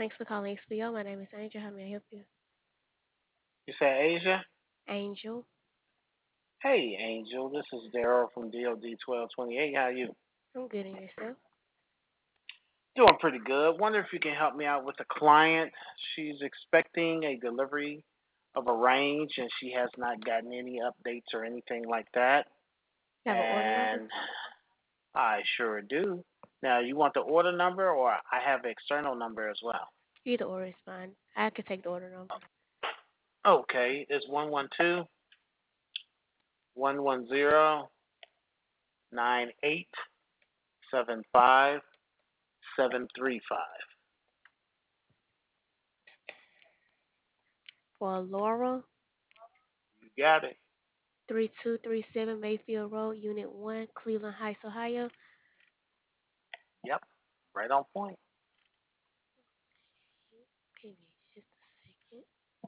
Thanks for calling XPO. My name is Angel. How may I help you? You say Asia? Angel. Hey, Angel. This is Daryl from DOD 1228. How you? I'm good in yourself. Doing pretty good. Wonder if you can help me out with a client. She's expecting a delivery of a range, and she has not gotten any updates or anything like that. You have an order number? And I sure do. Now, you want the order number, or I have an external number as well? Either order is fine. I can take the order number. Okay, it's 112-110-9875-735. For Laura, You got it. 3237 Mayfield Road, Unit 1, Cleveland Heights, Ohio. Yep, right on point. Give me just a second.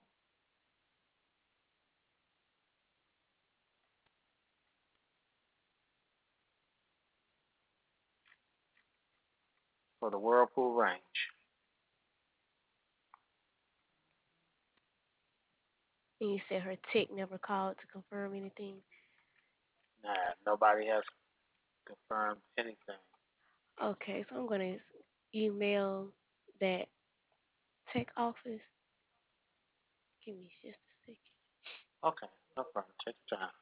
For the Whirlpool range. And you said her tech never called to confirm anything. Nah, nobody has confirmed anything. Okay, so I'm going to email that tech office. Give me just a second. Okay, no problem. Take your time.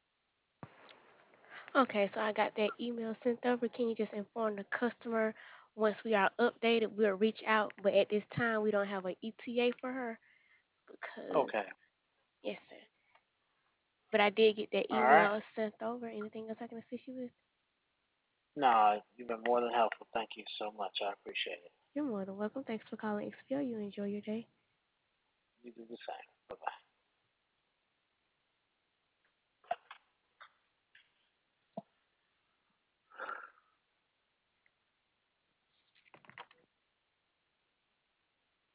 Okay, so I got that email sent over. Can you just inform the customer Once we are updated, we'll reach out. But at this time, we don't have an ETA for her because, Okay. yes, sir. But I did get that All right. email sent over. Anything else I can assist you with? No, you've been more than helpful. Thank you so much. I appreciate it. You're more than welcome. Thanks for calling XPO. You enjoy your day. You do the same. Bye bye.